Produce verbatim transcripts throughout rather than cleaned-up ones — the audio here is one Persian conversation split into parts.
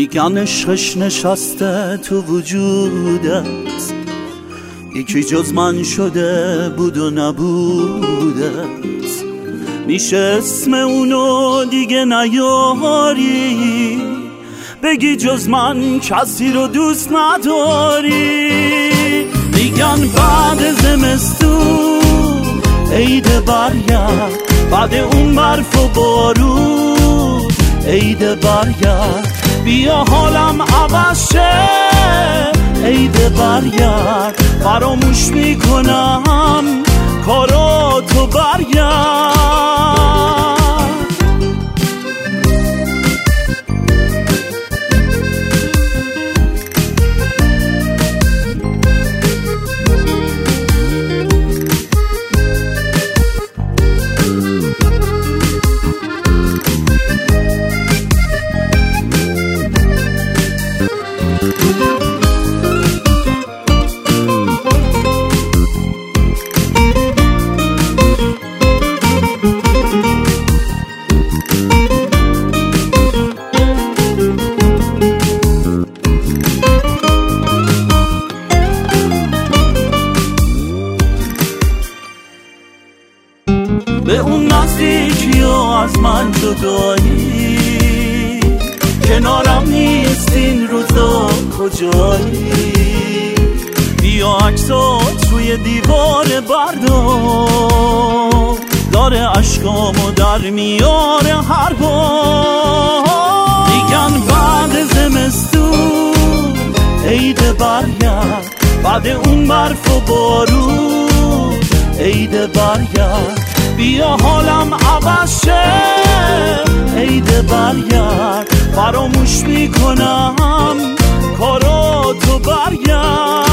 میگن عشقش نشسته تو وجودت، یکی جز من شده بود و نبودت. میشه اسم اونو دیگه نیاری، بگی جز من کسی رو دوست نداری. میگن بعد زمستون عید برگرد، بعد اون برف و بارون عید برگرد. بیا حالم عوض شه عید برگرد، فراموش میکنم کاراتو برگرد. به اون نزدیکی و از من جدایی، کنارم نیست این روزا کجایی. بیا عکسات روی دیوار بردار، داره عشقامو در میاره هر بار. میگن بعد زمستون عید برگرد، بعد اون برف و بارون عید برگرد. بیا حالم عوض شه عید برگرد، فراموش میکنم کاراتو برگرد.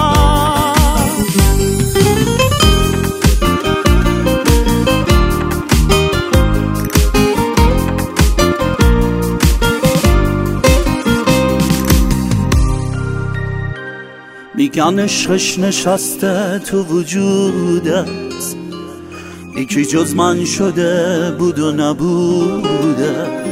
میگن عشقش نشسته تو وجودت، یکی جز من شده بود و نبودت.